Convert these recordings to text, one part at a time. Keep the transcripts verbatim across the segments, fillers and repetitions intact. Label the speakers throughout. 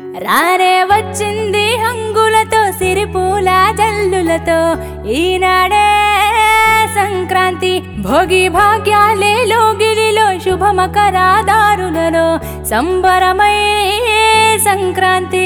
Speaker 1: రానే వచ్చింది హంగులతో సిరిపూల జల్లులతో ఈనాడే సంక్రాంతి భోగి భాగ్యాలే లోగిలిలో శుభమకరాదారులలో సంబరమై సంక్రాంతి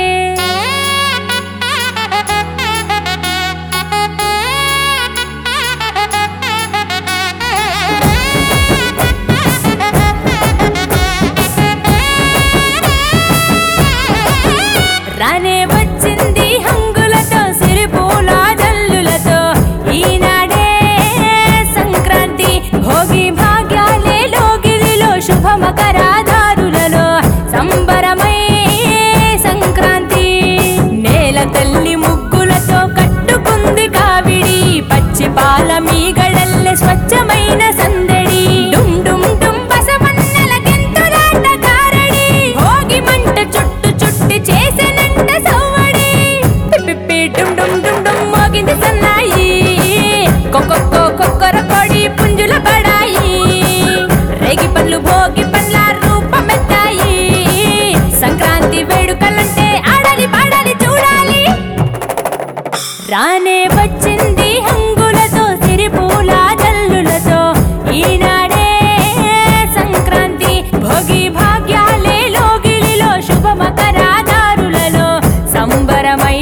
Speaker 1: రానే వచ్చింది హంగులతో సిరిపూల జల్లులతో ఈనాడే సంక్రాంతి భోగి భాగ్యాలే లోగిలిలో శుభమకరాదారులలో సంబరమై సంక్రాంతి నేల తల్లి ముగ్గులతో కట్టుకుంది కావిడి పచ్చి పాల మీగడల్లె స్వచ్ఛమైన సందడి డుమ్ డుమ్ డుమ్ బసవన్నెల గెంతులాట కారడి భోగి మంట చుట్టు చుట్టి చేసే మోగింది సన్నాయి కొక్కొక్కో కొక్కర కొడి పుంజుల బడాయి రేగి పండ్లు భోగి పండ్ల రూపమెత్తాయి సంక్రాంతి వేడుకలంటే ఆడాలి పాడాలి చూడాలి రానే వచ్చింది హంగులతో సిరిపూల జల్లులతో ఈనాడే సంక్రాంతి భోగి భాగ్యాలే లోగిలిలో శుభమకరాదారులలో సంబరమై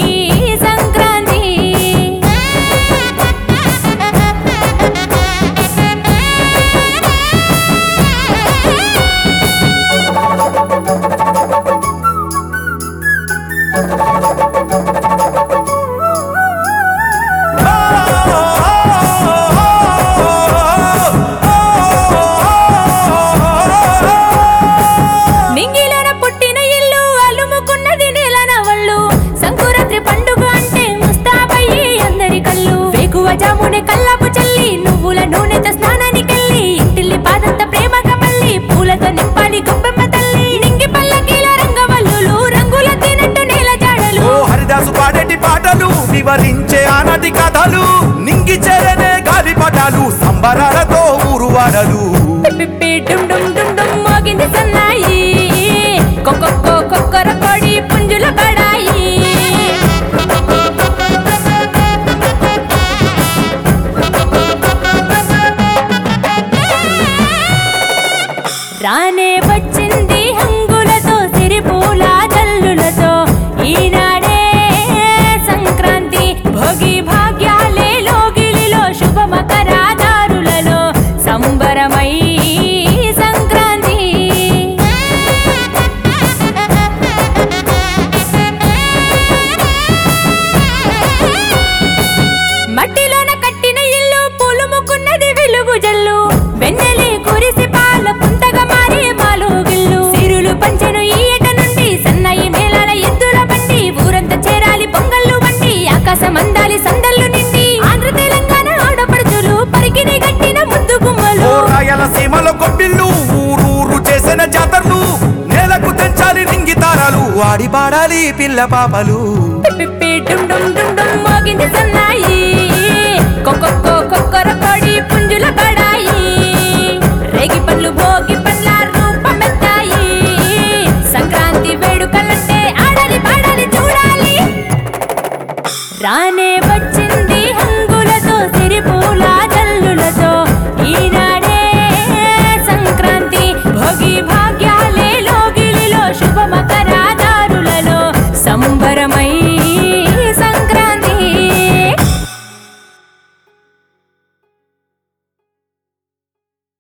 Speaker 1: జామునే కల్లాపు చల్లి నువ్వుల నూనెతో స్నానానికెళ్ళి ఇంటిల్లి పాదంత ప్రేమగా మళ్ళీ పూలతో నింపాలి గొప్పెమ్మ తల్లి నింగి పల్లకీల రంగవల్లులు రంగుల తినట్టు నేల జాడలు
Speaker 2: హరిదాసు పాడేటి పాటలు వివరించే ఆనాటి కథలు నింగి చేరనే గాలి పటాలు సంబరాలతో ఊరువాడలు
Speaker 1: డుమ్ డుమ్ డుమ్ డుమ్ మోగింది సన్నాయి కొక్కొక్కో కొక్కర కొడి పుంజుల బడాయి రానే వచ్చింది హంగులతో సిరిపూల జల్లులతో ఈనాడే సంక్రాంతి భోగి భాగ్యాలే లోగిలిలో శుభమకరాదారులలో సంబరమై సంక్రాంతి మట్టిలోన కట్టిన ఇల్లు పూలుముకున్నది వెలుగు జల్లు వెన్నెలే కురిసి పాల పుంతగా మారి మాలుగిల్లు సిరులు పంచెను ఈ ఏట నుండి సన్నాయి మేళాల ఎద్దుల బండి ఊరంతా చేరాలి పొంగళ్ళు వండి ఆకాశం అందాలి సందళ్ళు నిండి ఆంధ్ర తెలంగాణ ఆడపడుచులు పరికిని గట్టిన ముద్దు గుమ్మలు
Speaker 2: రాయలసీమలో గొబ్బిళ్ళు ఊరూరు చేసిన జాతరలు నేలకు తెంచాలి నింగి తారాలు ఆడి పాడాలి పిల్ల పాపలు
Speaker 1: డుమ్ డుమ్ డుమ్ డుమ్ మోగింది సన్నాయి కొక్కొక్కో